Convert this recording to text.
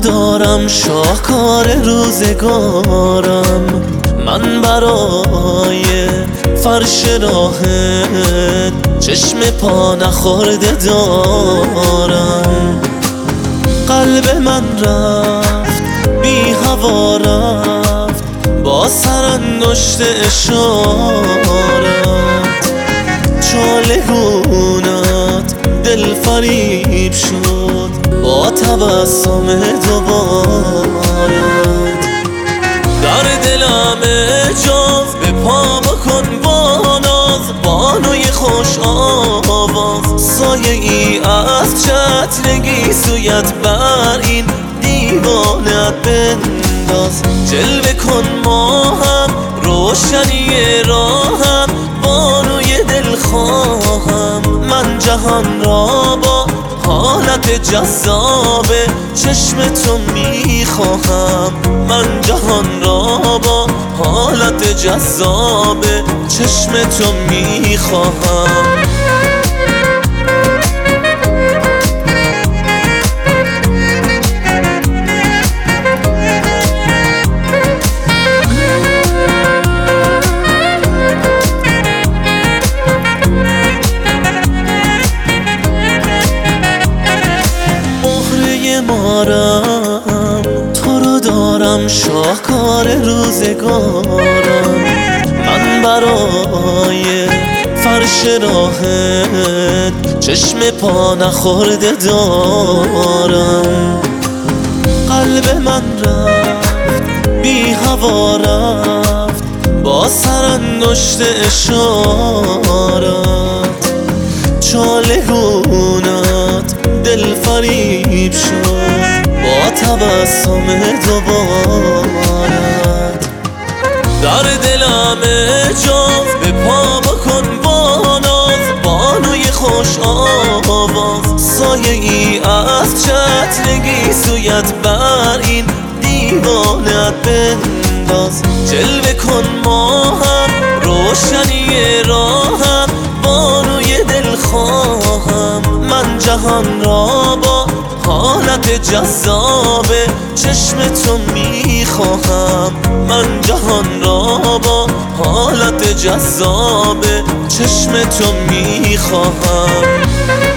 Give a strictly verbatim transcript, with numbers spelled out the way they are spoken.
دارم شاهکار روزگارم، من برای فرش راهت چشم پا نخورده دارم. قلب من رفت بی هوا رفت با سرانگشت اشارت، چالگونت دل فریب شد با تبسم دوبارت. در دلم اجاز به پا بکن با ناز، بانوی خوش آواز سایه ای از چترگی سویت بر این دیوانت بنداز. جلوه کن ماهم روشنی راهم، بانوی دل خواهم من جهان را با حالت جذاب چشم تو میخواهم. من جهان را با حالت جذاب چشم تو میخواهم. مارم تو رو دارم شاهکار روزگارم، من برای فرش راهت چشم پا نخورده دارم. قلب من رفت بی هوا رفت با سرانگشت اشارت، چالگونت دل فریب شد با تبسم دوبارت. در دلم اجاز به پا بکن با ناز، بانوی خوش آواز سایه ای از چترگی سویت بر این دیوانت بنداز. جلوه کن ماهم روشنی راهم، بانوی دل خواهم من جهان را با حالت جذاب چشم تو میخواهم. من جهان را با حالت جذاب چشم تو میخواهم.